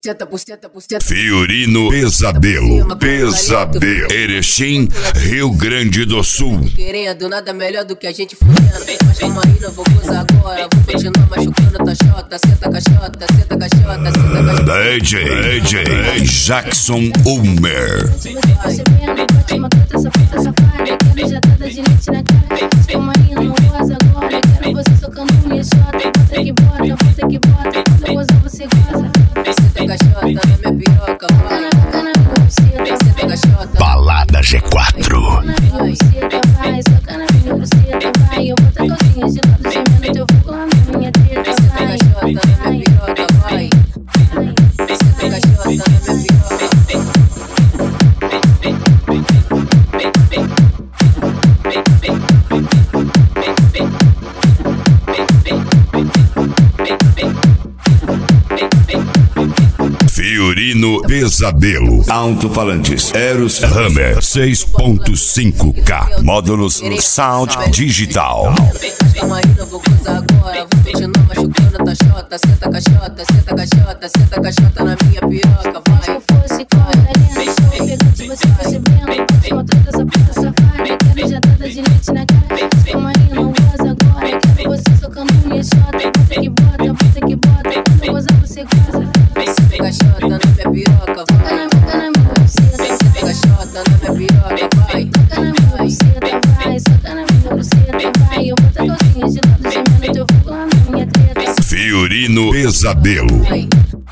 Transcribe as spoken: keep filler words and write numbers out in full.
Senta, senta, senta. Fiorino Pesadelo, Pesadelo, Erechim, Rio Grande do Sul. Querendo nada melhor do que a gente fudendo. Mas calma aí, não vou gozar agora. Vou continuar machucando tua xota. Senta caixota, senta caixota, senta caixota. D J, D J Jackson Ulmer. Uma puta, essa puta safada. Quero jatada de leite na cara. Calma aí, não goza agora. Quero você socando minha xota. Bota que bota, bota que bota. Quando eu gozar você goza. Senta caixota na minha piroca, vai. Senta caixota. Balada G quatro. Vai, soca na minha buceta, vai. Eu boto a calcinha de lado, gemendo teu vulgo lá na minha teta, vai. Senta caixota na minha piroca, vai. Senta caixota na minha piroca. Fiorino Pesadelo. Alto-falantes Eros Hammer seis ponto cinco K. Módulos Sound Digital. Calma aí, não vou gozar agora. Vou continuar machucando tua xota. Senta caixota, senta caixota, senta caixota na minha piroca, vai. Se eu fosse correndo, sou pegante, você percebendo. Sou toda essa puta safada. Quero jatada de leite na cara. Calma aí, não goza agora. Quero você socando minha xota. Bota que bota, bota que bota. Quando eu gozar você goza. Senta caixota na minha piroca, vai. Toca na minha buceta, Senta caixota na minha piroca, vai. toca na minha buceta, vai. Soca na minha buceta, vai. Eu boto a calcinha de lado, gemendo teu vulgo lá na minha teta. Fiorino Pesadelo. Vai.